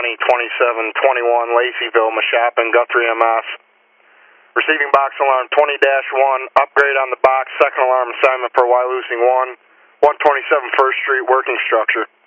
2721 Laceyville, Mashapin, Guthrie MS. Receiving box alarm 20-1, upgrade on the box, second alarm assignment for Wyalusing 1, 127 First Street, working structure.